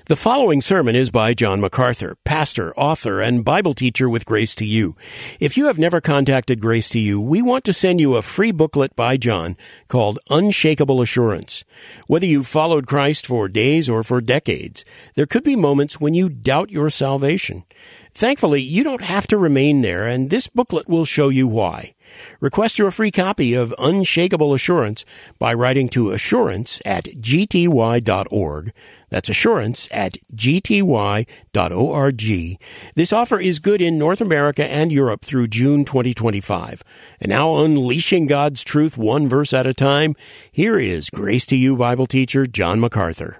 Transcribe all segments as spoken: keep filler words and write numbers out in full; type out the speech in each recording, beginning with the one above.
The following sermon is by John MacArthur, pastor, author, and Bible teacher with Grace to You. If you have never contacted Grace to You, we want to send you a free booklet by John called Unshakable Assurance. Whether you've followed Christ for days or for decades, there could be moments when you doubt your salvation. Thankfully, you don't have to remain there, and this booklet will show you why. Request your free copy of Unshakable Assurance by writing to assurance at g t y dot org. That's assurance at g t y dot org. This offer is good in North America and Europe through June twenty twenty-five. And now, unleashing God's truth one verse at a time, here is Grace to You Bible teacher John MacArthur.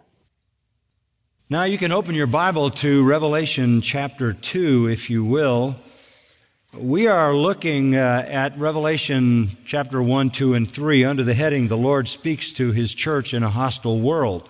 Now you can open your Bible to Revelation chapter two, if you will. We are looking uh, at Revelation chapter one, two, and three under the heading, The Lord Speaks to His Church in a Hostile World.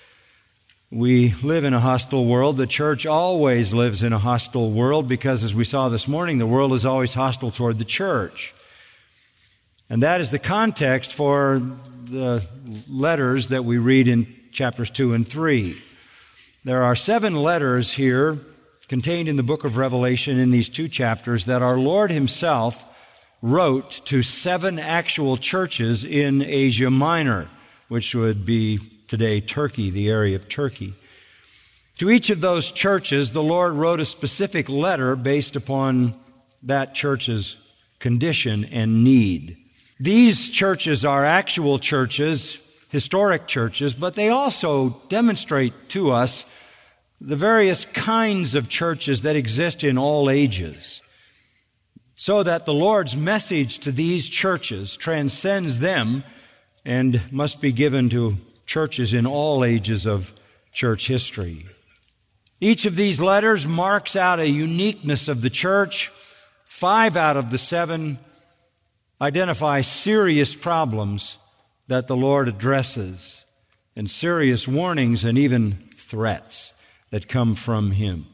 We live in a hostile world. The church always lives in a hostile world because, as we saw this morning, the world is always hostile toward the church. And that is the context for the letters that we read in chapters two and three. There are seven letters here contained in the book of Revelation in these two chapters that our Lord Himself wrote to seven actual churches in Asia Minor, which would be today Turkey, the area of Turkey. To each of those churches, the Lord wrote a specific letter based upon that church's condition and need. These churches are actual churches, historic churches, but they also demonstrate to us the various kinds of churches that exist in all ages, so that the Lord's message to these churches transcends them and must be given to churches in all ages of church history. Each of these letters marks out a uniqueness of the church. Five out of the seven identify serious problems that the Lord addresses and serious warnings and even threats that come from Him.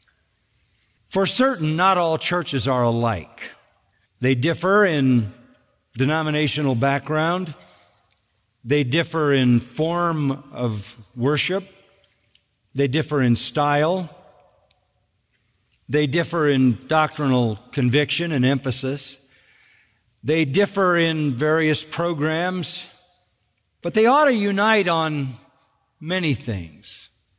For certain, not all churches are alike. They differ in denominational background. They differ in form of worship. They differ in style. They differ in doctrinal conviction and emphasis. They differ in various programs, but they ought to unite on many things.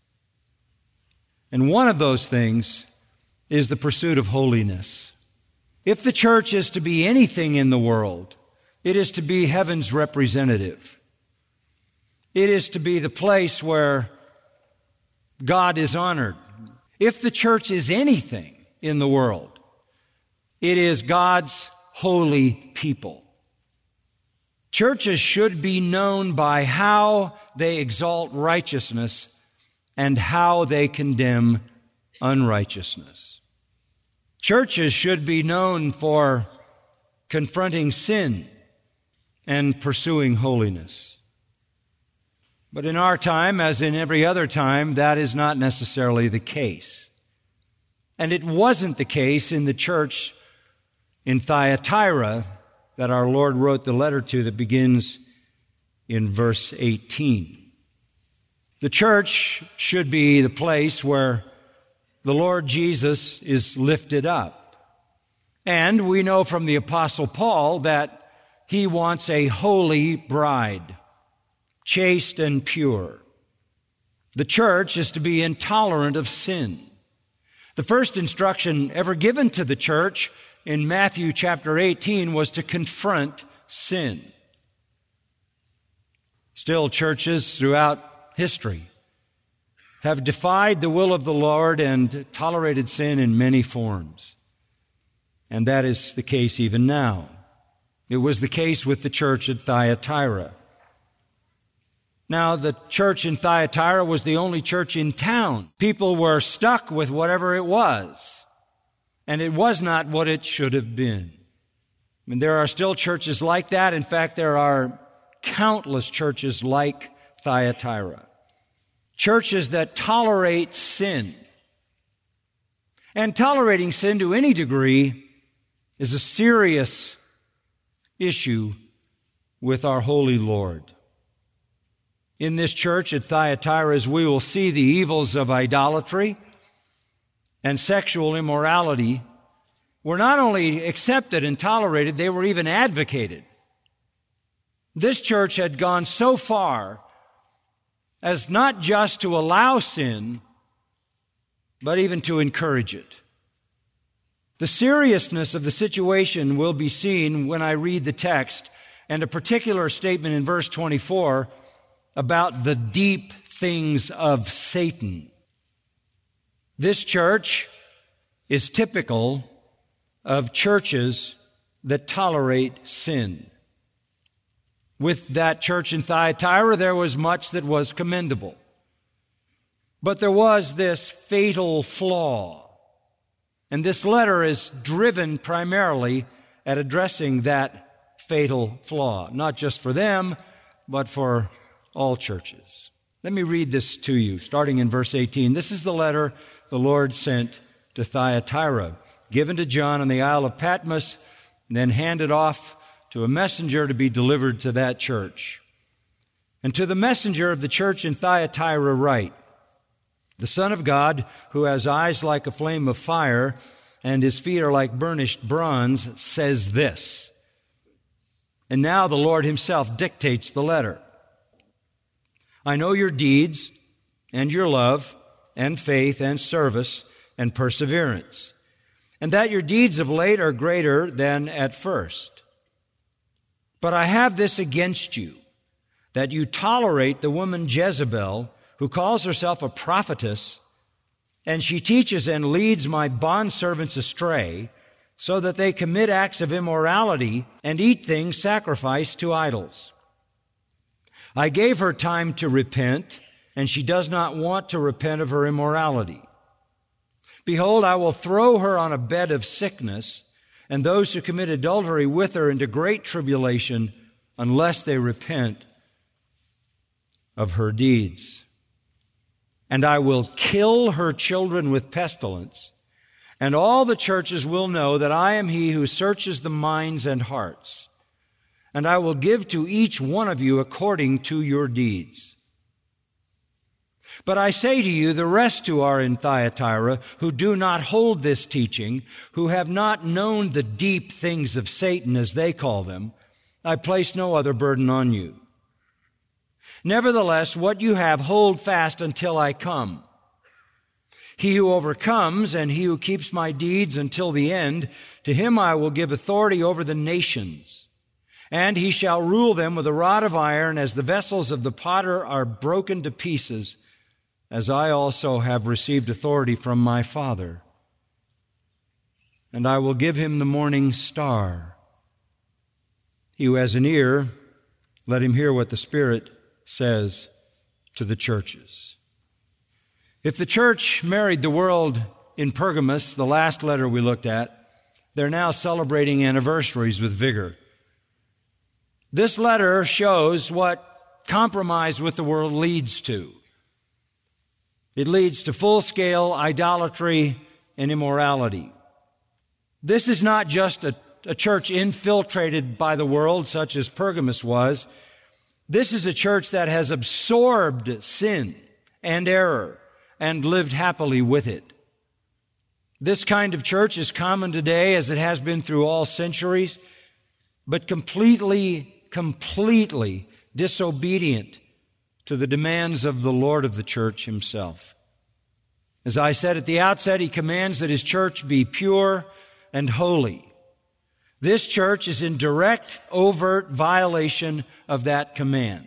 And one of those things is the pursuit of holiness. If the church is to be anything in the world, it is to be heaven's representative. It is to be the place where God is honored. If the church is anything in the world, it is God's holy people. Churches should be known by how they exalt righteousness and how they condemn unrighteousness. Churches should be known for confronting sin and pursuing holiness. But in our time, as in every other time, that is not necessarily the case. And it wasn't the case in the church in Thyatira that our Lord wrote the letter to that begins in verse eighteen. The church should be the place where the Lord Jesus is lifted up. And we know from the Apostle Paul that he wants a holy bride, chaste and pure. The church is to be intolerant of sin. The first instruction ever given to the church in Matthew chapter eighteen was to confront sin. Still, churches throughout history have defied the will of the Lord and tolerated sin in many forms. And that is the case even now. It was the case with the church at Thyatira. Now, the church in Thyatira was the only church in town. People were stuck with whatever it was, and it was not what it should have been. I mean, there are still churches like that. In fact, there are countless churches like Thyatira. Churches that tolerate sin. And tolerating sin to any degree is a serious issue with our holy Lord. in this church at Thyatira, as we will see, the evils of idolatry and sexual immorality were not only accepted and tolerated, they were even advocated. This church had gone so far as not just to allow sin, but even to encourage it. The seriousness of the situation will be seen when I read the text, and a particular statement in verse twenty-four about the deep things of Satan. This church is typical of churches that tolerate sin. With that church in Thyatira, there was much that was commendable. But there was this fatal flaw. And this letter is driven primarily at addressing that fatal flaw, not just for them, but for all churches. Let me read this to you, starting in verse eighteen. This is the letter the Lord sent to Thyatira, given to John on the Isle of Patmos, and then handed off to a messenger to be delivered to that church. And to the messenger of the church in Thyatira write, the Son of God, who has eyes like a flame of fire, and his feet are like burnished bronze, says this. And now the Lord himself dictates the letter. I know your deeds, and your love, and faith, and service, and perseverance, and that your deeds of late are greater than at first. But I have this against you, that you tolerate the woman Jezebel, who calls herself a prophetess, and she teaches and leads my bondservants astray, so that they commit acts of immorality and eat things sacrificed to idols. I gave her time to repent, and she does not want to repent of her immorality. Behold, I will throw her on a bed of sickness, and those who commit adultery with her into great tribulation, unless they repent of her deeds. And I will kill her children with pestilence, and all the churches will know that I am he who searches the minds and hearts. And I will give to each one of you according to your deeds. But I say to you, the rest who are in Thyatira, who do not hold this teaching, who have not known the deep things of Satan, as they call them, I place no other burden on you. Nevertheless, what you have, hold fast until I come. He who overcomes and he who keeps my deeds until the end, to him I will give authority over the nations. And he shall rule them with a rod of iron, as the vessels of the potter are broken to pieces, as I also have received authority from my Father. And I will give him the morning star. He who has an ear, let him hear what the Spirit says to the churches. If the church married the world in Pergamos, the last letter we looked at, they're now celebrating anniversaries with vigor. This letter shows what compromise with the world leads to. It leads to full-scale idolatry and immorality. This is not just a, a church infiltrated by the world, such as Pergamos was. This is a church that has absorbed sin and error and lived happily with it. This kind of church is common today, as it has been through all centuries, but completely completely disobedient to the demands of the Lord of the church himself. As I said at the outset, he commands that his church be pure and holy. This church is in direct, overt violation of that command,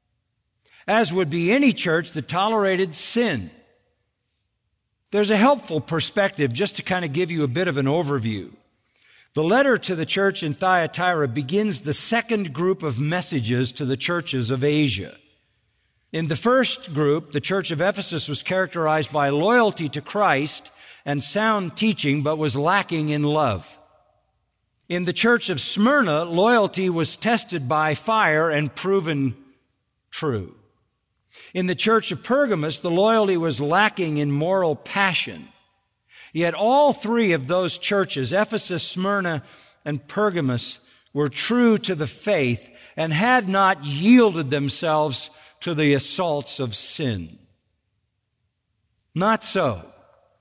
as would be any church that tolerated sin. There's a helpful perspective just to kind of give you a bit of an overview. The letter to the church in Thyatira begins the second group of messages to the churches of Asia. In the first group, the church of Ephesus was characterized by loyalty to Christ and sound teaching, but was lacking in love. In the church of Smyrna, loyalty was tested by fire and proven true. In the church of Pergamos, the loyalty was lacking in moral passion. Yet all three of those churches, Ephesus, Smyrna, and Pergamos, were true to the faith and had not yielded themselves to the assaults of sin. Not so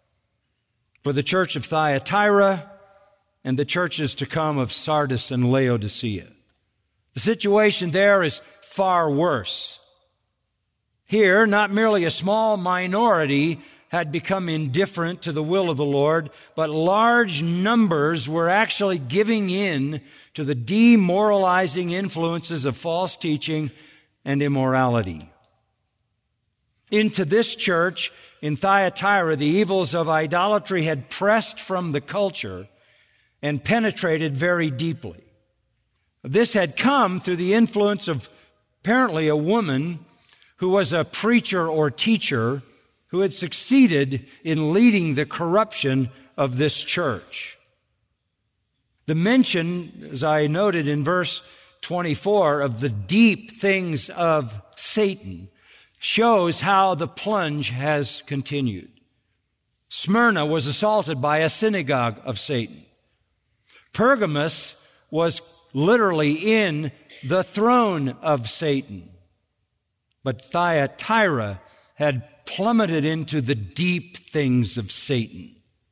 for the church of Thyatira and the churches to come of Sardis and Laodicea. The situation there is far worse. Here, not merely a small minority had become indifferent to the will of the Lord, but large numbers were actually giving in to the demoralizing influences of false teaching and immorality. Into this church in Thyatira, the evils of idolatry had pressed from the culture and penetrated very deeply. This had come through the influence of apparently a woman who was a preacher or teacher who had succeeded in leading the corruption of this church. The mention, as I noted in verse twenty-four, of the deep things of Satan shows how the plunge has continued. Smyrna was assaulted by a synagogue of Satan. Pergamos was literally in the throne of Satan. But Thyatira had plummeted into the deep things of Satan.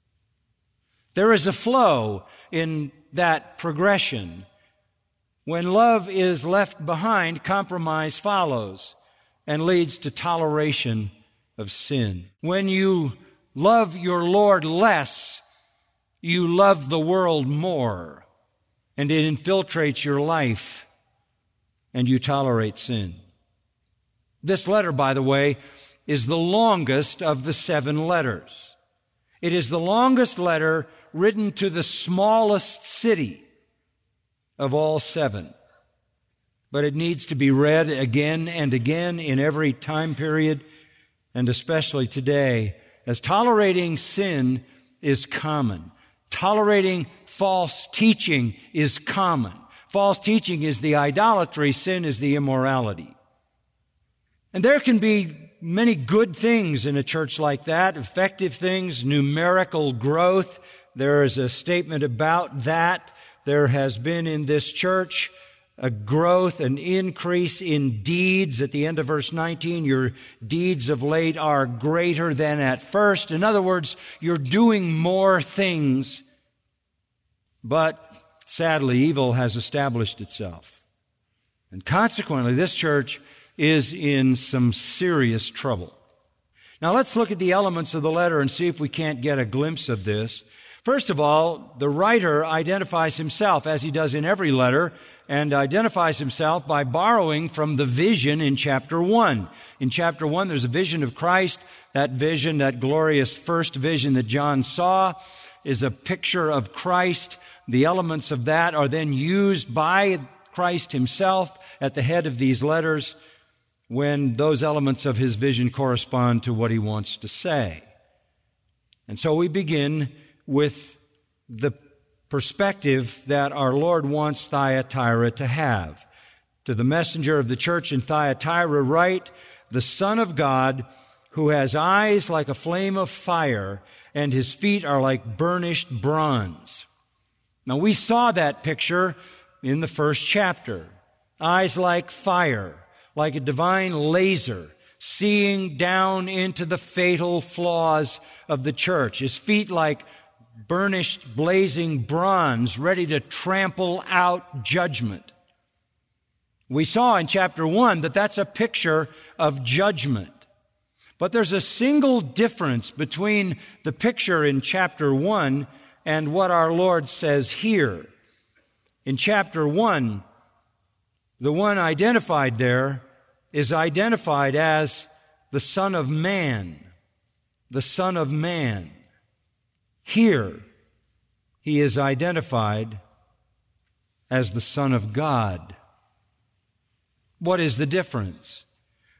There is a flow in that progression. When love is left behind, compromise follows and leads to toleration of sin. When you love your Lord less, you love the world more, and it infiltrates your life, and you tolerate sin. This letter, by the way, is the longest of the seven letters. It is the longest letter written to the smallest city of all seven. But it needs to be read again and again in every time period, and especially today, as tolerating sin is common. Tolerating false teaching is common. False teaching is the idolatry, sin is the immorality. And there can be many good things in a church like that, effective things, numerical growth. There is a statement about that. There has been in this church a growth, an increase in deeds. At the end of verse nineteen, your deeds of late are greater than at first. In other words, you're doing more things. But sadly, evil has established itself. And consequently, this church is in some serious trouble. Now let's look at the elements of the letter and see if we can't get a glimpse of this. First of all, the writer identifies himself, as he does in every letter, and identifies himself by borrowing from the vision in chapter one. In chapter one, there's a vision of Christ. That vision, that glorious first vision that John saw, is a picture of Christ. The elements of that are then used by Christ himself at the head of these letters when those elements of his vision correspond to what he wants to say. And so we begin with the perspective that our Lord wants Thyatira to have. To the messenger of the church in Thyatira write, "The Son of God, who has eyes like a flame of fire, and his feet are like burnished bronze." Now we saw that picture in the first chapter. Eyes like fire, like a divine laser, seeing down into the fatal flaws of the church. His feet like burnished, blazing bronze, ready to trample out judgment. We saw in chapter one that that's a picture of judgment. But there's a single difference between the picture in chapter one and what our Lord says here. In chapter one, the one identified there is identified as the Son of Man. The Son of Man. Here, he is identified as the Son of God. What is the difference?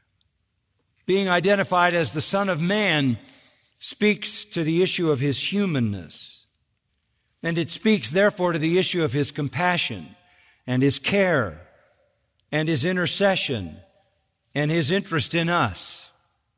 Being identified as the Son of Man speaks to the issue of his humanness. And it speaks, therefore, to the issue of his compassion and his care and his intercession and his interest in us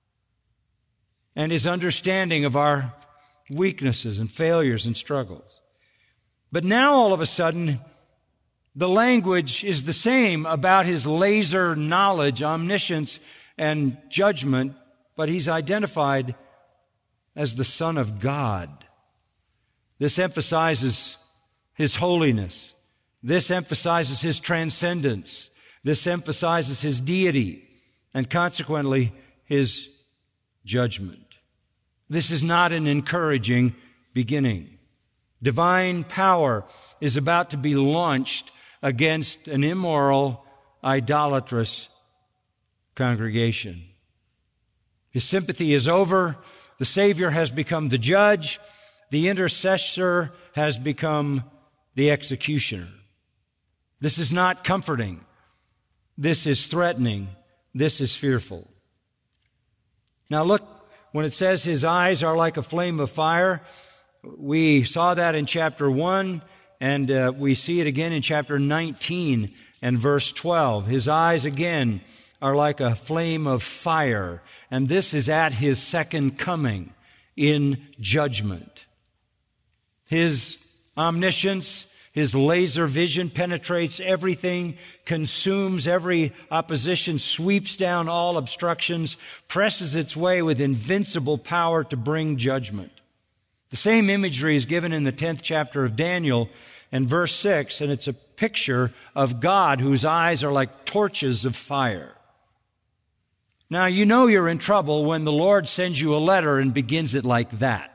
and his understanding of our weaknesses and failures and struggles. But now, all of a sudden, the language is the same about his laser knowledge, omniscience, and judgment, but he's identified as the Son of God. This emphasizes his holiness. This emphasizes his transcendence. This emphasizes his deity, and consequently, his judgment. This is not an encouraging beginning. Divine power is about to be launched against an immoral, idolatrous congregation. His sympathy is over. The Savior has become the judge. The intercessor has become the executioner. This is not comforting. This is threatening. This is fearful. Now look, when it says his eyes are like a flame of fire, we saw that in chapter one, and uh, we see it again in chapter nineteen and verse twelve. His eyes again are like a flame of fire, and this is at his second coming in judgment. His omniscience, his laser vision penetrates everything, consumes every opposition, sweeps down all obstructions, presses its way with invincible power to bring judgment. The same imagery is given in the tenth chapter of Daniel and verse six, and it's a picture of God whose eyes are like torches of fire. Now, you know you're in trouble when the Lord sends you a letter and begins it like that.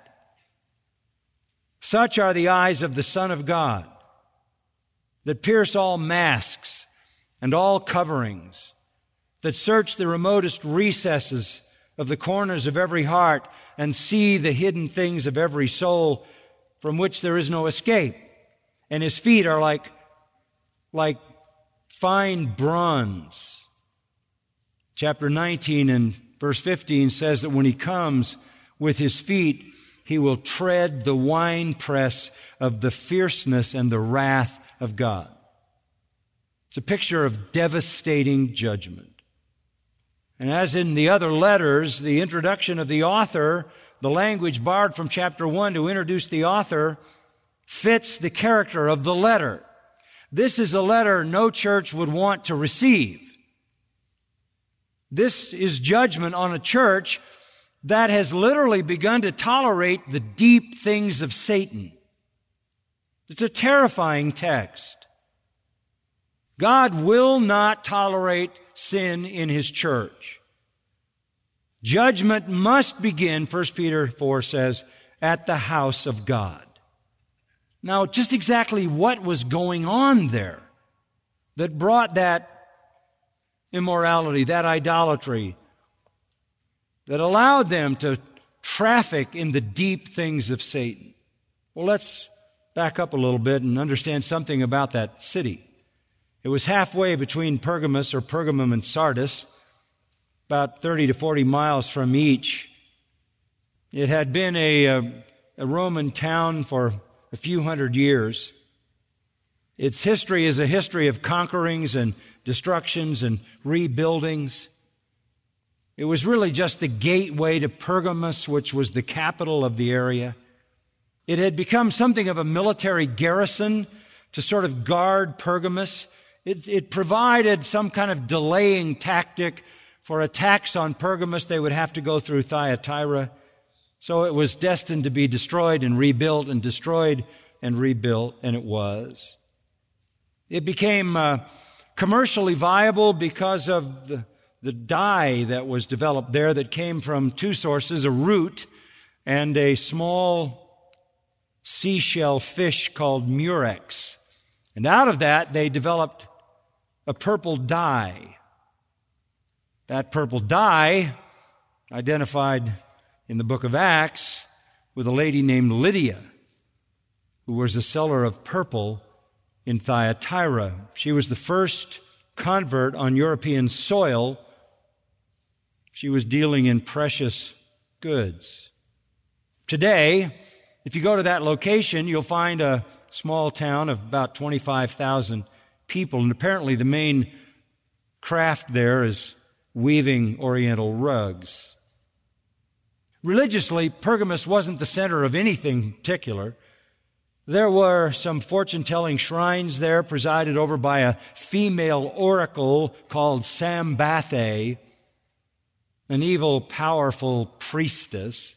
Such are the eyes of the Son of God, that pierce all masks and all coverings, that search the remotest recesses of the corners of every heart and see the hidden things of every soul, from which there is no escape. And his feet are like, like fine bronze. Chapter nineteen and verse fifteen says that when he comes with his feet, he will tread the winepress of the fierceness and the wrath of God. It's a picture of devastating judgment. And as in the other letters, the introduction of the author, the language borrowed from chapter one to introduce the author, fits the character of the letter. This is a letter no church would want to receive. This is judgment on a church that has literally begun to tolerate the deep things of Satan. It's a terrifying text. God will not tolerate sin in his church. Judgment must begin, First Peter four says, at the house of God. Now, just exactly what was going on there that brought that immorality, that idolatry, that allowed them to traffic in the deep things of Satan? Well, let's back up a little bit and understand something about that city. It was halfway between Pergamus or Pergamum and Sardis, about thirty to forty miles from each. It had been a, a, a Roman town for a few hundred years. Its history is a history of conquerings and destructions and rebuildings. It was really just the gateway to Pergamus, which was the capital of the area. It had become something of a military garrison to sort of guard Pergamus. It, it provided some kind of delaying tactic for attacks on Pergamus. They would have to go through Thyatira. So it was destined to be destroyed and rebuilt and destroyed and rebuilt, and it was. It became uh, commercially viable because of the, the dye that was developed there that came from two sources, a root and a small seashell fish called murex. And out of that, they developed a purple dye. That purple dye, identified in the book of Acts with a lady named Lydia, who was a seller of purple in Thyatira. She was the first convert on European soil. She was dealing in precious goods. Today, if you go to that location, you'll find a small town of about twenty-five thousand people, and apparently the main craft there is weaving Oriental rugs. Religiously, Pergamus wasn't the center of anything particular. There were some fortune-telling shrines there presided over by a female oracle called Sambathe. an evil, powerful priestess.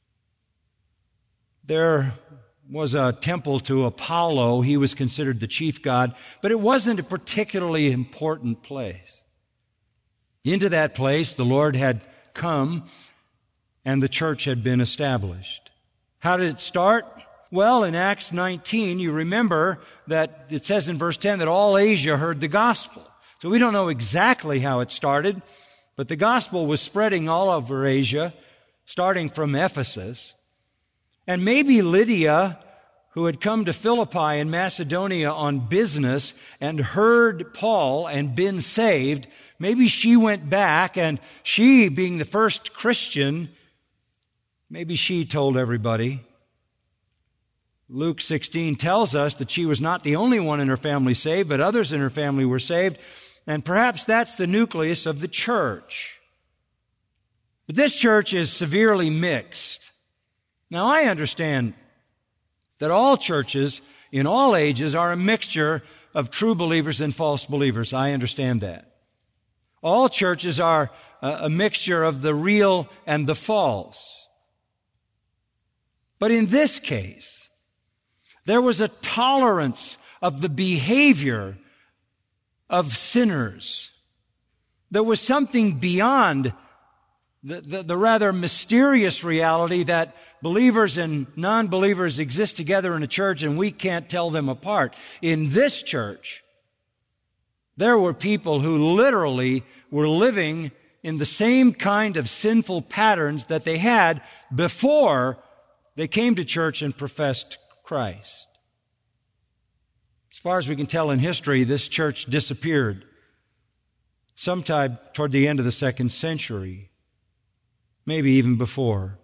There was a temple to Apollo. He was considered the chief god, but it wasn't a particularly important place. Into that place, the Lord had come, and the church had been established. How did it start? Well, in Acts nineteen, you remember that it says in verse ten that all Asia heard the gospel. So we don't know exactly how it started, but the gospel was spreading all over Asia, starting from Ephesus. And maybe Lydia, who had come to Philippi in Macedonia on business and heard Paul and been saved, maybe she went back, and she, being the first Christian, maybe she told everybody. Luke sixteen tells us that she was not the only one in her family saved, but others in her family were saved, and perhaps that's the nucleus of the church. But this church is severely mixed. Now, I understand that all churches in all ages are a mixture of true believers and false believers. I understand that. All churches are a mixture of the real and the false. But in this case, there was a tolerance of the behavior of sinners. There was something beyond the, the, the rather mysterious reality that believers and non-believers exist together in a church and we can't tell them apart. In this church, there were people who literally were living in the same kind of sinful patterns that they had before they came to church and professed Christ. As far as we can tell in history, this church disappeared sometime toward the end of the second century, maybe even before.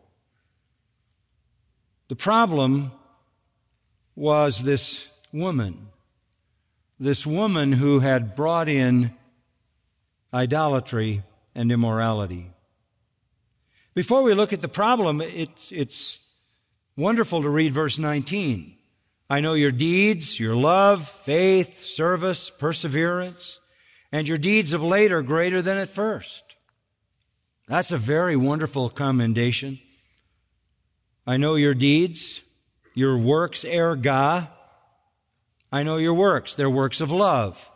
The problem was this woman, this woman who had brought in idolatry and immorality. Before we look at the problem, it's, it's wonderful to read verse nineteen. I know your deeds, your love, faith, service, perseverance, and your deeds of late are greater than at first. That's a very wonderful commendation. I know your deeds, your works, erga. I know your works. They're works of love.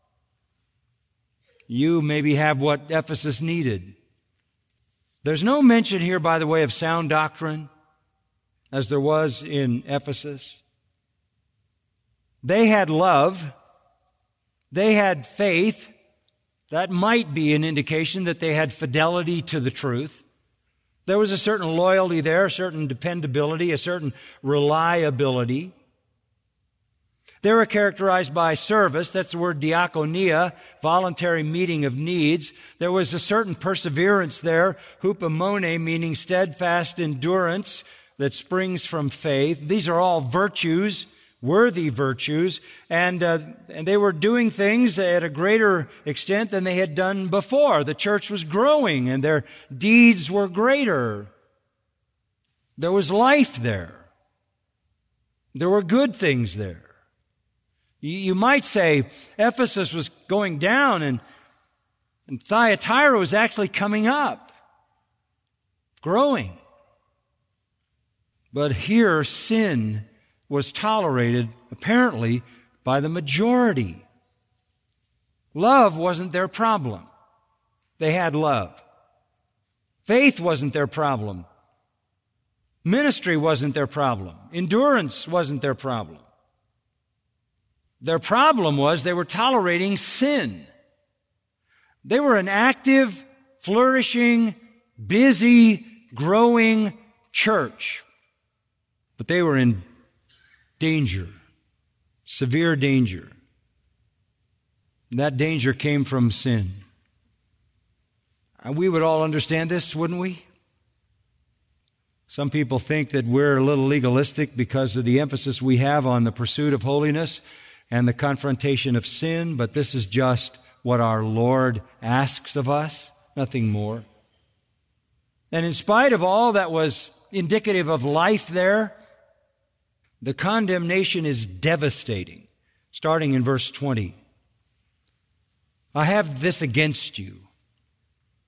You maybe have what Ephesus needed. There's no mention here, by the way, of sound doctrine, as there was in Ephesus. They had love. They had faith. That might be an indication that they had fidelity to the truth. There was a certain loyalty there, a certain dependability, a certain reliability. They were characterized by service. That's the word diakonia, voluntary meeting of needs. There was a certain perseverance there, hupomone, meaning steadfast endurance that springs from faith. These are all virtues, worthy virtues, and uh, and they were doing things at a greater extent than they had done before. The church was growing, and their deeds were greater. There was life there. There were good things there. You might say Ephesus was going down and, and Thyatira was actually coming up, growing. But here sin was tolerated, apparently, by the majority. Love wasn't their problem. They had love. Faith wasn't their problem. Ministry wasn't their problem. Endurance wasn't their problem. Their problem was they were tolerating sin. They were an active, flourishing, busy, growing church. But they were in danger, severe danger. And that danger came from sin. And we would all understand this, wouldn't we? Some people think that we're a little legalistic because of the emphasis we have on the pursuit of holiness and the confrontation of sin, but this is just what our Lord asks of us, nothing more. And in spite of all that was indicative of life there, the condemnation is devastating, starting in verse twenty. I have this against you,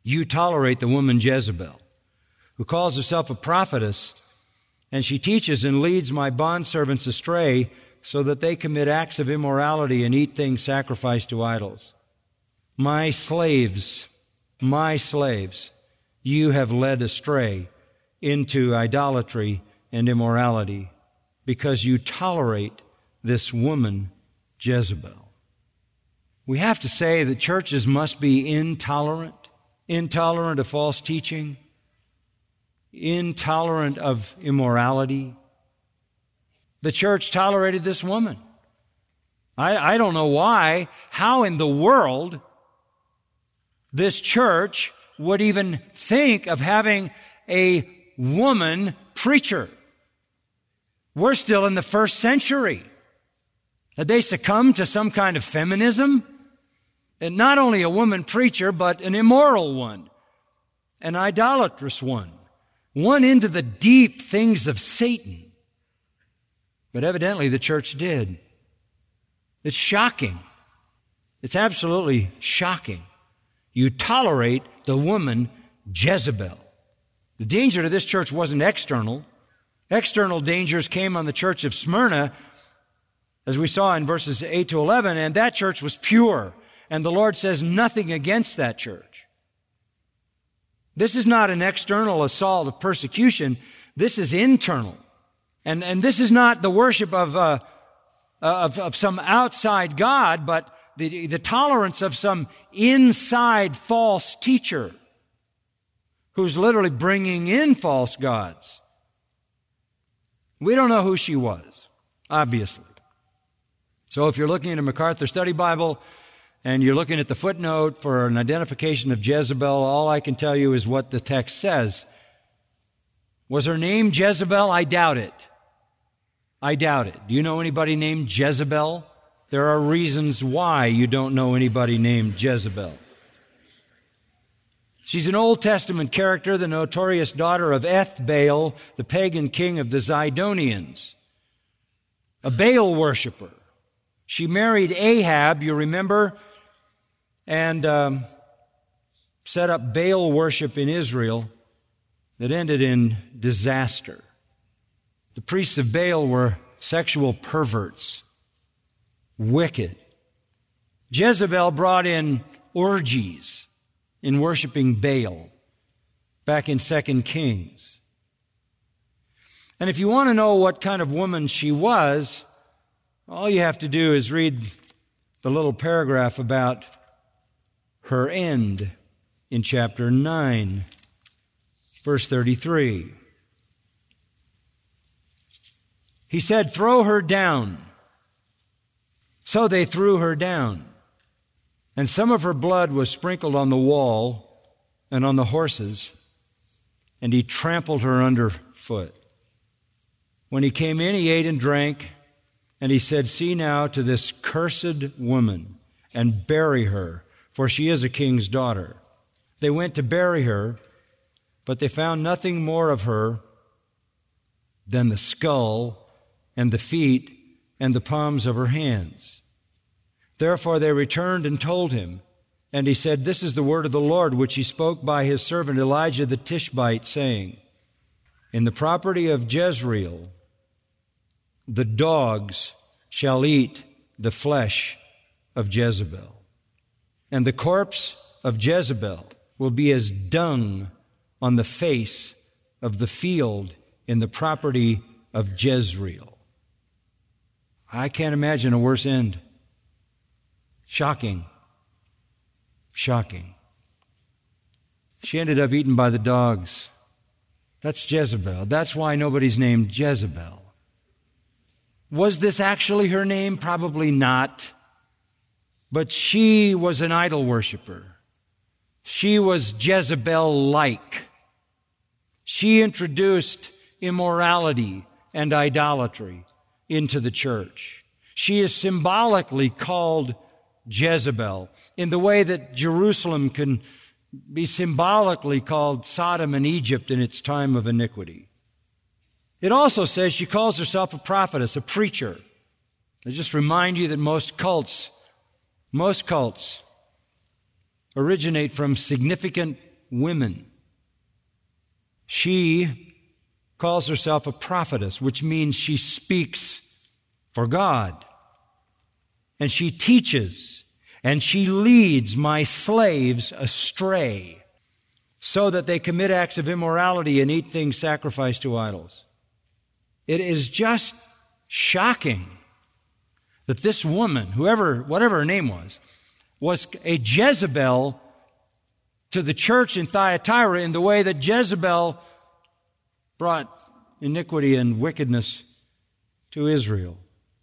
You tolerate the woman Jezebel, who calls herself a prophetess, and she teaches and leads my bondservants astray so that they commit acts of immorality and eat things sacrificed to idols. My slaves, my slaves, you have led astray into idolatry and immorality because you tolerate this woman Jezebel. We have to say that churches must be intolerant, intolerant of false teaching, intolerant of immorality. The church tolerated this woman. I, I don't know why, how in the world this church would even think of having a woman preacher. We're still in the first century. Had they succumbed to some kind of feminism? And not only a woman preacher, but an immoral one, an idolatrous one, one into the deep things of Satan. But evidently the church did. It's shocking. It's absolutely shocking. You tolerate the woman Jezebel. The danger to this church wasn't external. External dangers came on the church of Smyrna, as we saw in verses eight to eleven, and that church was pure. And the Lord says nothing against that church. This is not an external assault of persecution. This is internal. And, and this is not the worship of, uh, of, of some outside God, but the, the tolerance of some inside false teacher who's literally bringing in false gods. We don't know who she was, obviously. So if you're looking at a MacArthur Study Bible and you're looking at the footnote for an identification of Jezebel, all I can tell you is what the text says. Was her name Jezebel? I doubt it. I doubt it. Do you know anybody named Jezebel? There are reasons why you don't know anybody named Jezebel. She's an Old Testament character, the notorious daughter of Ethbaal, the pagan king of the Zidonians, a Baal worshiper. She married Ahab, you remember, and um, set up Baal worship in Israel that ended in disaster. The priests of Baal were sexual perverts, wicked. Jezebel brought in orgies in worshiping Baal back in Second Kings. And if you want to know what kind of woman she was, all you have to do is read the little paragraph about her end in chapter nine, verse thirty-three. He said, "Throw her down." So they threw her down. And some of her blood was sprinkled on the wall and on the horses, and he trampled her underfoot. When he came in, he ate and drank, and he said, "See now to this cursed woman, and bury her, for she is a king's daughter." They went to bury her, but they found nothing more of her than the skull and the feet and the palms of her hands. Therefore they returned and told him, and he said, "This is the word of the Lord, which he spoke by his servant Elijah the Tishbite, saying, In the property of Jezreel, the dogs shall eat the flesh of Jezebel, and the corpse of Jezebel will be as dung on the face of the field in the property of Jezreel." I can't imagine a worse end. Shocking. Shocking. She ended up eaten by the dogs. That's Jezebel. That's why nobody's named Jezebel. Was this actually her name? Probably not. But she was an idol worshiper. She was Jezebel-like. She introduced immorality and idolatry into the church. She is symbolically called Jezebel in the way that Jerusalem can be symbolically called Sodom and Egypt in its time of iniquity. It also says she calls herself a prophetess, a preacher. I just remind you that most cults, most cults originate from significant women. She calls herself a prophetess, which means she speaks for God. And she teaches and she leads my slaves astray so that they commit acts of immorality and eat things sacrificed to idols. It is just shocking that this woman, whoever, whatever her name was, was a Jezebel to the church in Thyatira in the way that Jezebel brought iniquity and wickedness to Israel.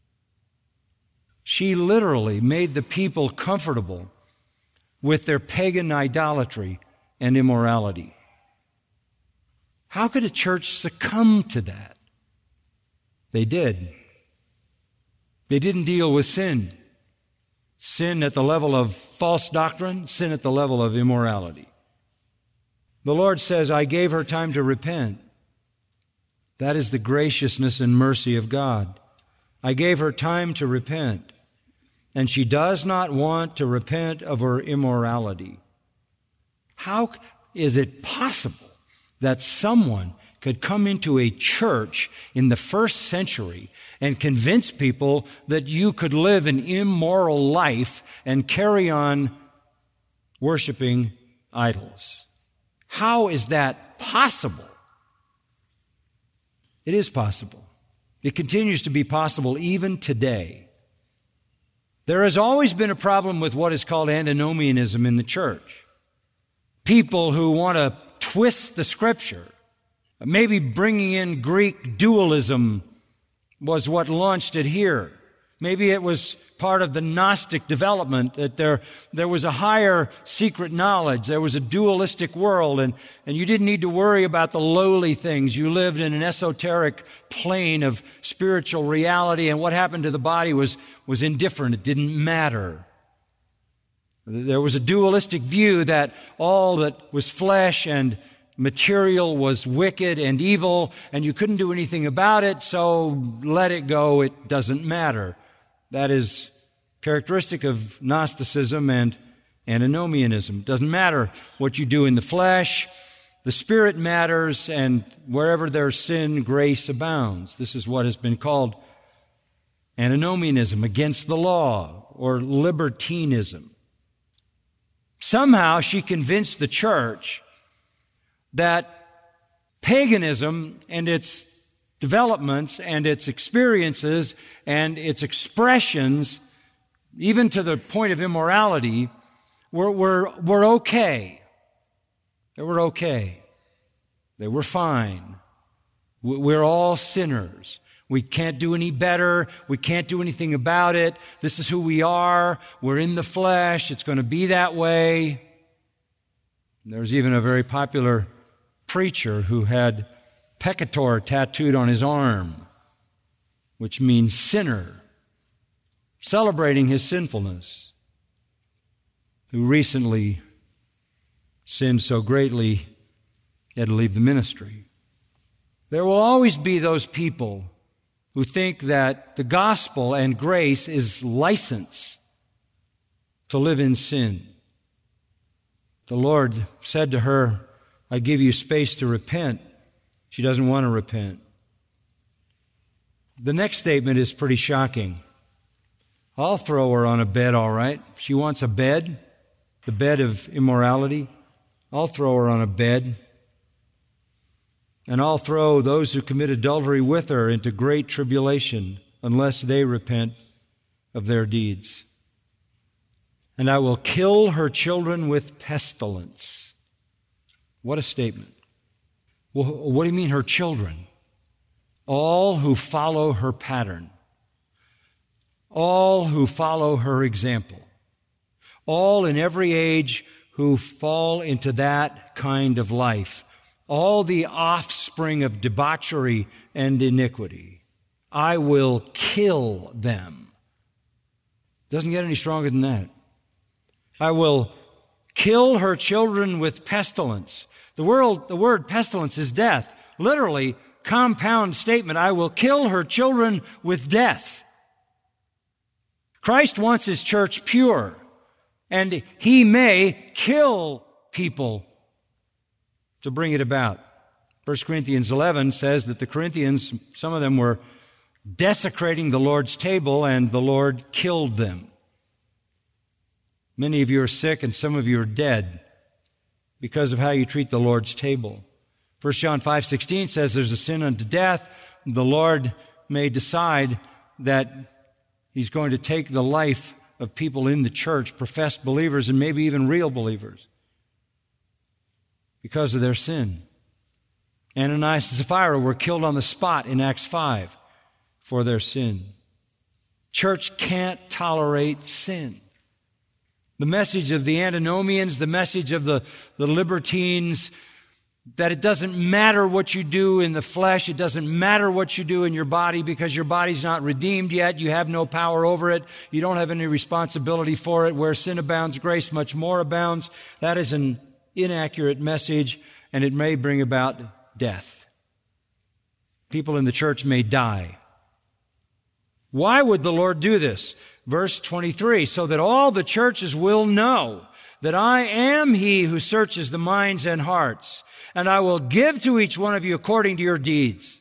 She literally made the people comfortable with their pagan idolatry and immorality. How could a church succumb to that? They did. They didn't deal with sin. Sin at the level of false doctrine, sin at the level of immorality. The Lord says, I gave her time to repent. That is the graciousness and mercy of God. I gave her time to repent, and she does not want to repent of her immorality. How is it possible that someone could come into a church in the first century and convince people that you could live an immoral life and carry on worshiping idols? How is that possible? It is possible. It continues to be possible even today. There has always been a problem with what is called antinomianism in the church. People who want to twist the Scripture. Maybe bringing in Greek dualism was what launched it here. Maybe it was part of the Gnostic development, that there, there was a higher secret knowledge. There was a dualistic world, and, and you didn't need to worry about the lowly things. You lived in an esoteric plane of spiritual reality, and what happened to the body was, was indifferent. It didn't matter. There was a dualistic view that all that was flesh and material was wicked and evil, and you couldn't do anything about it, so let it go. It doesn't matter. That is characteristic of Gnosticism and antinomianism. It doesn't matter what you do in the flesh. The Spirit matters, and wherever there's sin, grace abounds. This is what has been called antinomianism, against the law, or libertinism. Somehow she convinced the church that paganism and its developments and its experiences and its expressions, even to the point of immorality, were, were, were okay. They were okay. They were fine. We're all sinners. We can't do any better. We can't do anything about it. This is who we are. We're in the flesh. It's going to be that way. There's even a very popular preacher who had peccator tattooed on his arm, which means sinner, celebrating his sinfulness, who recently sinned so greatly he had to leave the ministry. There will always be those people who think that the gospel and grace is license to live in sin. The Lord said to her, I give you space to repent. She doesn't want to repent. The next statement is pretty shocking. I'll throw her on a bed, all right. She wants a bed, the bed of immorality. I'll throw her on a bed. And I'll throw those who commit adultery with her into great tribulation unless they repent of their deeds. And I will kill her children with pestilence. What a statement. Well, what do you mean her children? All who follow her pattern. All who follow her example. All in every age who fall into that kind of life. All the offspring of debauchery and iniquity. I will kill them. Doesn't get any stronger than that. I will kill her children with pestilence. The word, the word pestilence is death. Literally, compound statement. I will kill her children with death. Christ wants His church pure, and He may kill people to bring it about. First Corinthians eleven says that the Corinthians, some of them were desecrating the Lord's table, and the Lord killed them. Many of you are sick, and some of you are dead because of how you treat the Lord's table. First John five sixteen says there's a sin unto death. The Lord may decide that He's going to take the life of people in the church, professed believers and maybe even real believers, because of their sin. Ananias and Sapphira were killed on the spot in Acts five for their sin. Church can't tolerate sin. The message of the antinomians, the message of the, the libertines, that it doesn't matter what you do in the flesh, it doesn't matter what you do in your body because your body's not redeemed yet, you have no power over it, you don't have any responsibility for it. Where sin abounds, grace much more abounds. That is an inaccurate message, and it may bring about death. People in the church may die. Why would the Lord do this? Verse twenty-three, so that all the churches will know that I am He who searches the minds and hearts, and I will give to each one of you according to your deeds.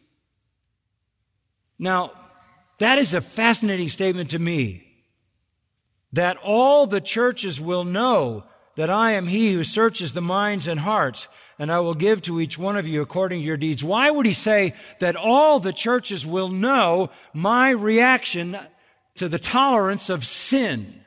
Now, that is a fascinating statement to me, that all the churches will know that I am He who searches the minds and hearts, and I will give to each one of you according to your deeds. Why would He say that all the churches will know my reaction to the tolerance of sin?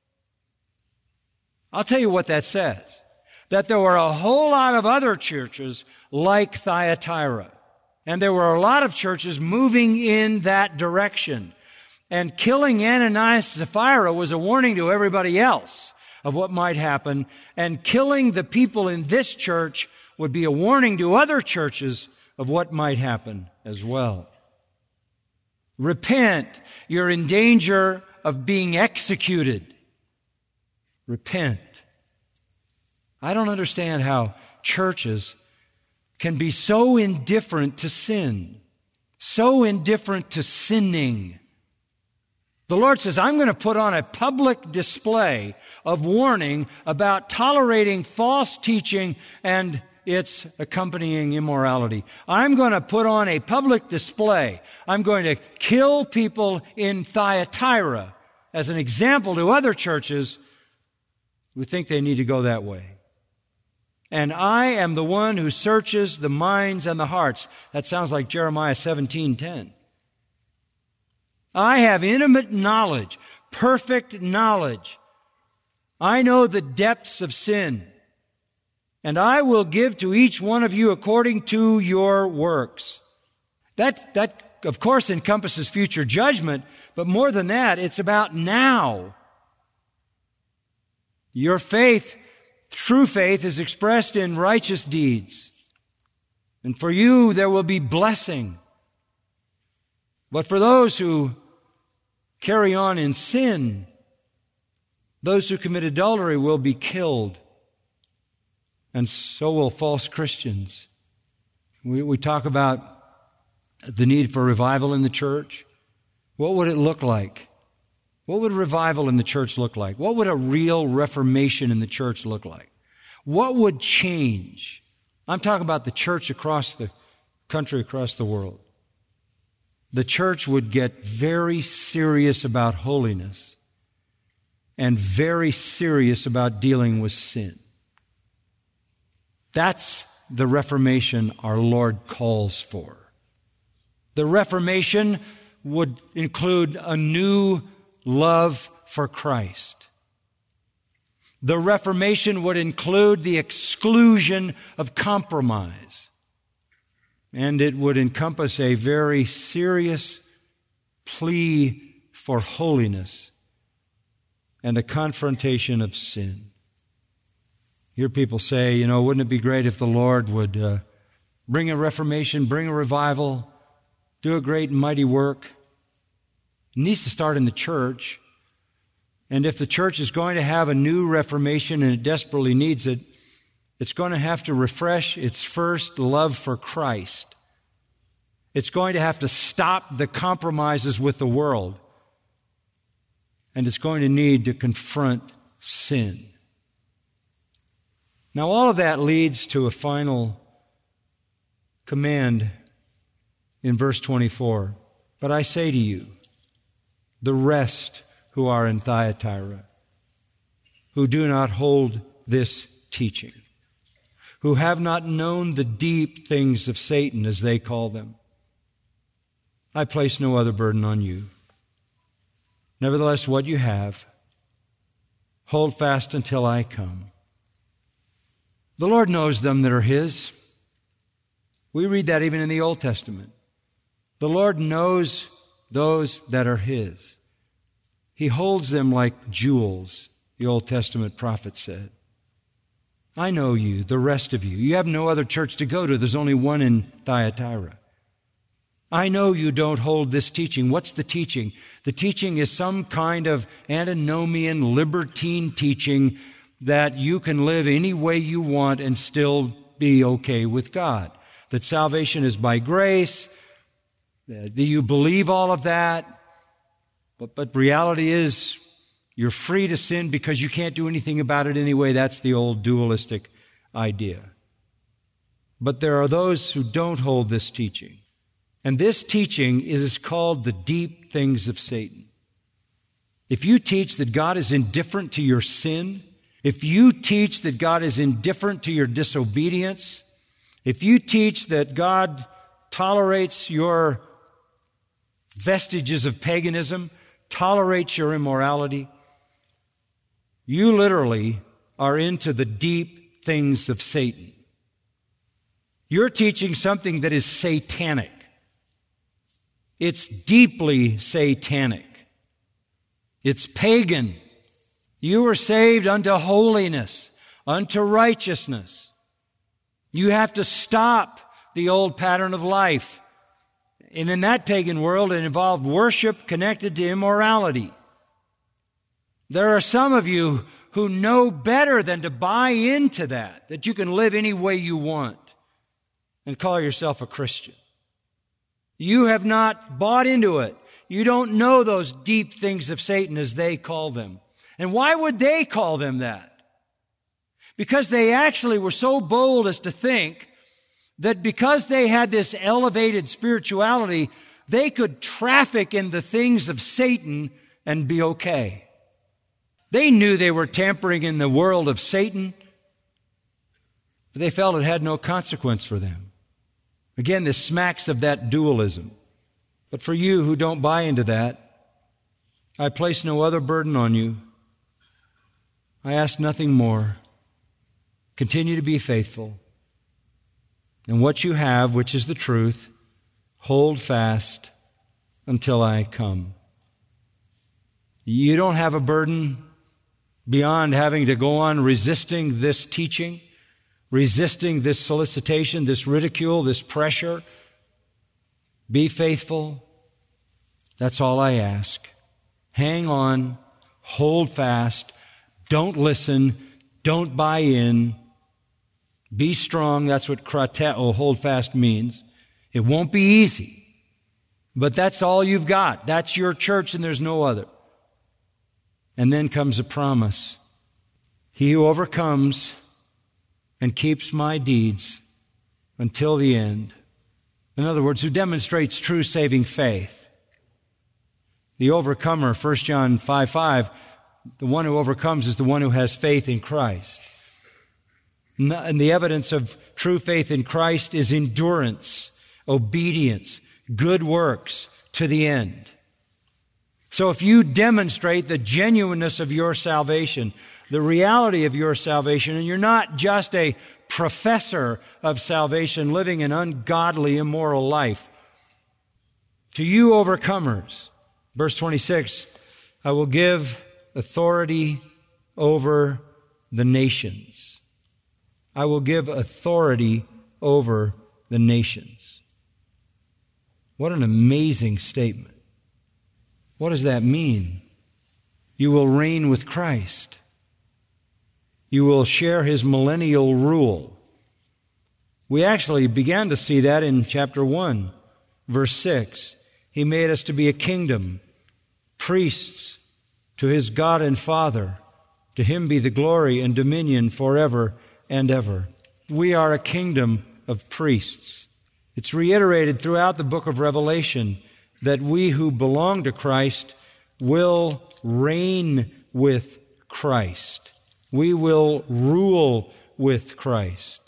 I'll tell you what that says. That there were a whole lot of other churches like Thyatira. And there were a lot of churches moving in that direction. And killing Ananias and Sapphira was a warning to everybody else of what might happen. And killing the people in this church would be a warning to other churches of what might happen as well. Repent. You're in danger of being executed. Repent. I don't understand how churches can be so indifferent to sin, so indifferent to sinning. The Lord says, I'm going to put on a public display of warning about tolerating false teaching and its accompanying immorality. I'm going to put on a public display. I'm going to kill people in Thyatira as an example to other churches who think they need to go that way. And I am the one who searches the minds and the hearts. That sounds like Jeremiah seventeen ten. I have intimate knowledge, perfect knowledge. I know the depths of sin. And I will give to each one of you according to your works. That, that, of course, encompasses future judgment, but more than that, it's about now. Your faith, true faith, is expressed in righteous deeds. And for you, there will be blessing. But for those who carry on in sin, those who commit adultery will be killed. And so will false Christians. We, we talk about the need for revival in the church. What would it look like? What would revival in the church look like? What would a real reformation in the church look like? What would change? I'm talking about the church across the country, across the world. The church would get very serious about holiness and very serious about dealing with sin. That's the Reformation our Lord calls for. The Reformation would include a new love for Christ. The Reformation would include the exclusion of compromise. And it would encompass a very serious plea for holiness and a confrontation of sin. Hear people say, you know, wouldn't it be great if the Lord would uh, bring a reformation, bring a revival, do a great and mighty work? It needs to start in the church. And if the church is going to have a new reformation, and it desperately needs it, it's going to have to refresh its first love for Christ. It's going to have to stop the compromises with the world. And it's going to need to confront sin. Now, all of that leads to a final command in verse twenty-four. But I say to you, the rest who are in Thyatira, who do not hold this teaching, who have not known the deep things of Satan, as they call them, I place no other burden on you. Nevertheless, what you have, hold fast until I come. The Lord knows them that are His. We read that even in the Old Testament. The Lord knows those that are His. He holds them like jewels, the Old Testament prophet said. I know you, the rest of you. You have no other church to go to. There's only one in Thyatira. I know you don't hold this teaching. What's the teaching? The teaching is some kind of antinomian, libertine teaching that you can live any way you want and still be okay with God. That salvation is by grace, that you believe all of that, but, but reality is you're free to sin because you can't do anything about it anyway. That's the old dualistic idea. But there are those who don't hold this teaching. And this teaching is called the deep things of Satan. If you teach that God is indifferent to your sin, if you teach that God is indifferent to your disobedience, if you teach that God tolerates your vestiges of paganism, tolerates your immorality, you literally are into the deep things of Satan. You're teaching something that is satanic. It's deeply satanic. It's pagan. You were saved unto holiness, unto righteousness. You have to stop the old pattern of life. And in that pagan world, it involved worship connected to immorality. There are some of you who know better than to buy into that, that you can live any way you want and call yourself a Christian. You have not bought into it. You don't know those deep things of Satan, as they call them. And why would they call them that? Because they actually were so bold as to think that because they had this elevated spirituality, they could traffic in the things of Satan and be okay. They knew they were tampering in the world of Satan, but they felt it had no consequence for them. Again, this smacks of that dualism. But for you who don't buy into that, I place no other burden on you. I ask nothing more. Continue to be faithful. And what you have, which is the truth, hold fast until I come. You don't have a burden beyond having to go on resisting this teaching, resisting this solicitation, this ridicule, this pressure. Be faithful. That's all I ask. Hang on. Hold fast. Don't listen. Don't buy in. Be strong. That's what krateo, hold fast, means. It won't be easy. But that's all you've got. That's your church and there's no other. And then comes a promise. He who overcomes and keeps my deeds until the end. In other words, who demonstrates true saving faith. The overcomer, First John five five, the one who overcomes is the one who has faith in Christ. And the evidence of true faith in Christ is endurance, obedience, good works to the end. So if you demonstrate the genuineness of your salvation, the reality of your salvation, and you're not just a professor of salvation living an ungodly, immoral life, to you overcomers, verse twenty-six, I will give authority over the nations. I will give authority over the nations. What an amazing statement. What does that mean? You will reign with Christ. You will share His millennial rule. We actually began to see that in chapter one, verse six. He made us to be a kingdom, priests to His God and Father. To Him be the glory and dominion forever and ever. We are a kingdom of priests. It's reiterated throughout the book of Revelation that we who belong to Christ will reign with Christ. We will rule with Christ.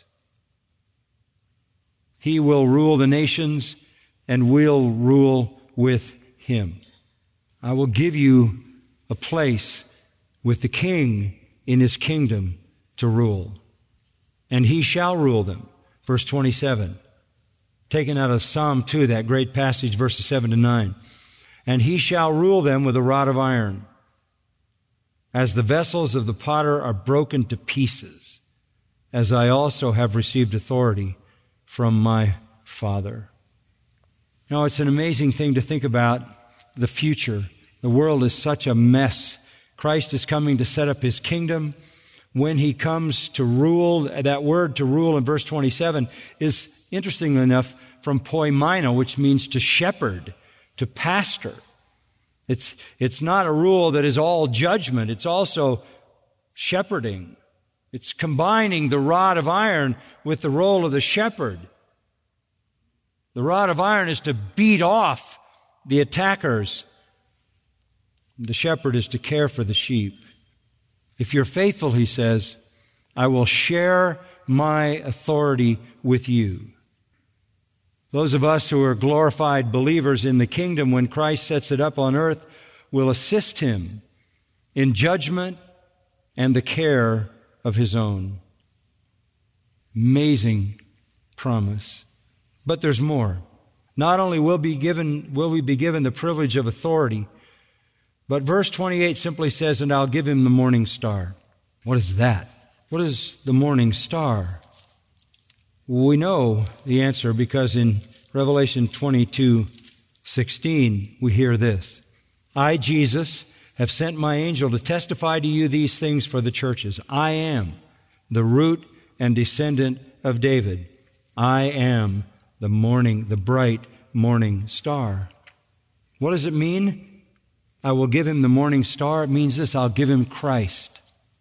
He will rule the nations, and we'll rule with Him. I will give you a place with the King in His kingdom to rule. And He shall rule them. Verse twenty-seven. Taken out of Psalm two, that great passage, verses seven to nine. And He shall rule them with a rod of iron, as the vessels of the potter are broken to pieces, as I also have received authority from my Father. Now, it's an amazing thing to think about the future. The world is such a mess. Christ is coming to set up His kingdom. When He comes to rule, that word to rule in verse twenty-seven is, interestingly enough, from poimaino, which means to shepherd, to pastor. It's, it's not a rule that is all judgment. It's also shepherding. It's combining the rod of iron with the role of the shepherd. The rod of iron is to beat off the attackers. The shepherd is to care for the sheep. If you're faithful, He says, I will share my authority with you. Those of us who are glorified believers in the kingdom, when Christ sets it up on earth, will assist Him in judgment and the care of His own. Amazing promise. But there's more. Not only will be given, will we be given the privilege of authority, but verse twenty-eight simply says, and I'll give Him the morning star. What is that? What is the morning star? We know the answer because in Revelation twenty-two sixteen we hear this. I, Jesus, have sent my angel to testify to you these things for the churches. I am the root and descendant of David. I am the morning, the bright morning star. What does it mean? I will give Him the morning star. It means this, I'll give Him Christ.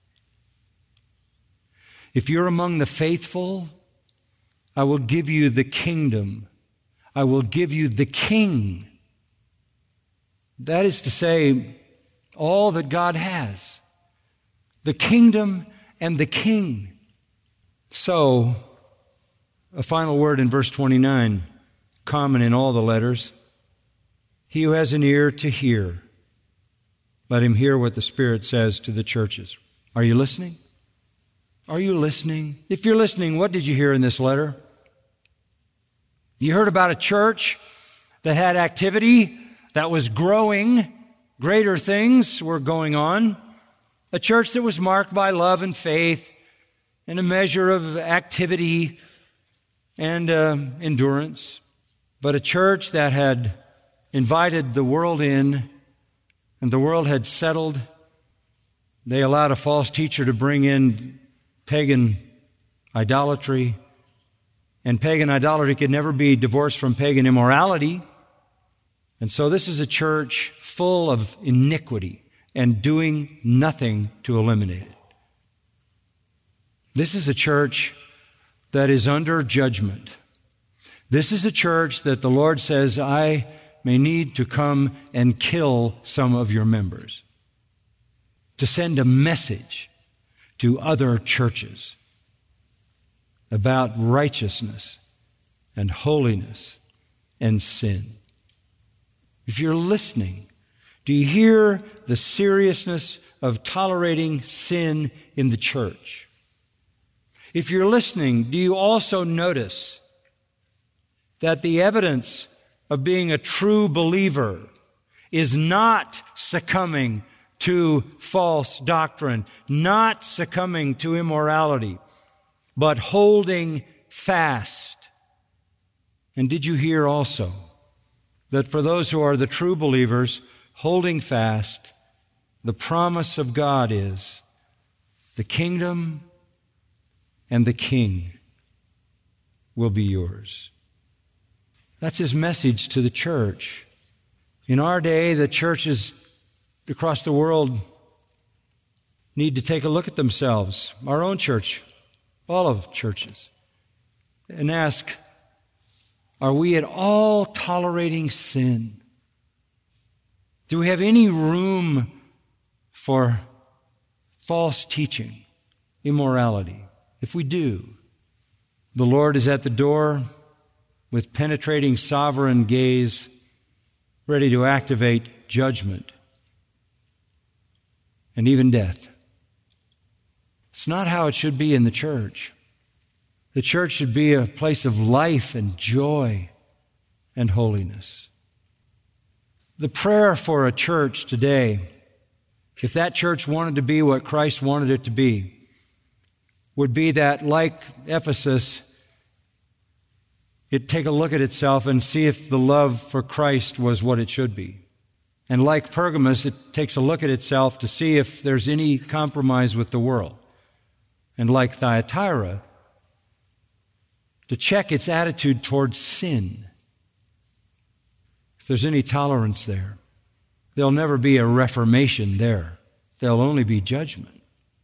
If you're among the faithful, I will give you the kingdom. I will give you the King. That is to say, all that God has. The kingdom and the King. So, a final word in verse twenty-nine, common in all the letters. He who has an ear to hear, let him hear what the Spirit says to the churches. Are you listening? Are you listening? If you're listening, what did you hear in this letter? You heard about a church that had activity, that was growing. Greater things were going on. A church that was marked by love and faith and a measure of activity and uh, endurance. But a church that had invited the world in, and the world had settled. They allowed a false teacher to bring in pagan idolatry. And pagan idolatry could never be divorced from pagan immorality. And so this is a church full of iniquity and doing nothing to eliminate it. This is a church that is under judgment. This is a church that the Lord says, I may need to come and kill some of your members, to send a message to other churches about righteousness and holiness and sin. If you're listening, do you hear the seriousness of tolerating sin in the church? If you're listening, do you also notice that the evidence of being a true believer is not succumbing to false doctrine, not succumbing to immorality, but holding fast? And did you hear also that for those who are the true believers, holding fast, the promise of God is the kingdom and the King will be yours. That's His message to the church. In our day, the churches across the world need to take a look at themselves, our own church, all of churches, and ask, Are we at all tolerating sin? Do we have any room for false teaching, immorality? If we do, the Lord is at the door with penetrating sovereign gaze, ready to activate judgment and even death. It's not how it should be in the church. The church should be a place of life and joy and holiness. The prayer for a church today, if that church wanted to be what Christ wanted it to be, would be that, like Ephesus, it'd take a look at itself and see if the love for Christ was what it should be. And like Pergamos, it takes a look at itself to see if there's any compromise with the world. And like Thyatira, to check its attitude towards sin. If there's any tolerance there, there'll never be a reformation there. There'll only be judgment.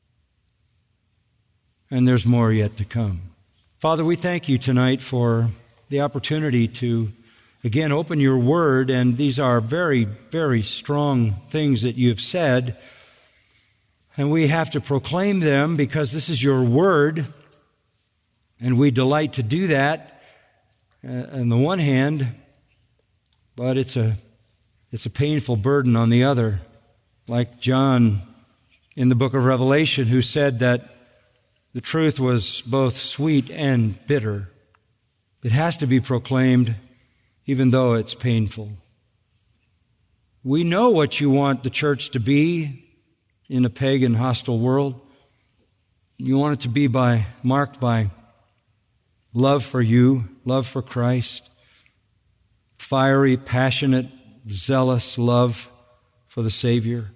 And there's more yet to come. Father, we thank you tonight for the opportunity to, again, open your word, and these are very, very strong things that you've said, and we have to proclaim them because this is your word, and we delight to do that uh, on the one hand, but it's a it's a painful burden on the other, like John in the book of Revelation, who said that the truth was both sweet and bitter. It has to be proclaimed, even though it's painful. We know what you want the church to be in a pagan, hostile world. You want it to be by marked by love for you, love for Christ, fiery, passionate, zealous love for the Savior,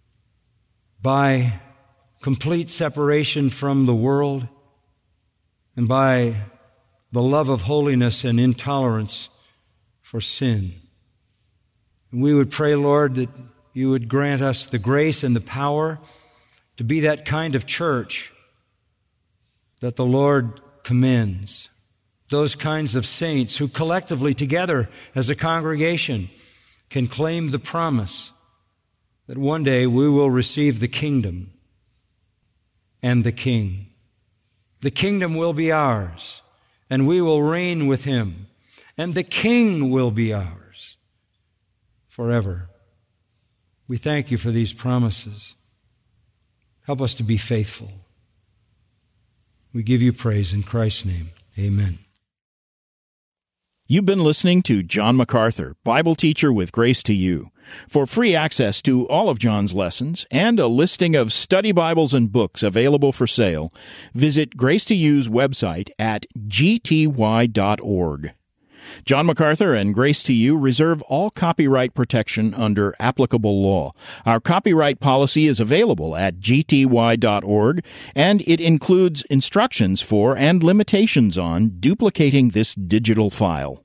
by complete separation from the world, and by the love of holiness and intolerance for sin. And we would pray, Lord, that you would grant us the grace and the power to be that kind of church that the Lord commends. Those kinds of saints who collectively together as a congregation can claim the promise that one day we will receive the kingdom and the King. The kingdom will be ours, and we will reign with him, and the King will be ours forever. We thank you for these promises. Help us to be faithful. We give you praise in Christ's name. Amen. You've been listening to John MacArthur, Bible teacher with Grace to You. For free access to all of John's lessons and a listing of study Bibles and books available for sale, visit Grace to You's website at g t y dot org. John MacArthur and Grace to You reserve all copyright protection under applicable law. Our copyright policy is available at g t y dot org, and it includes instructions for and limitations on duplicating this digital file.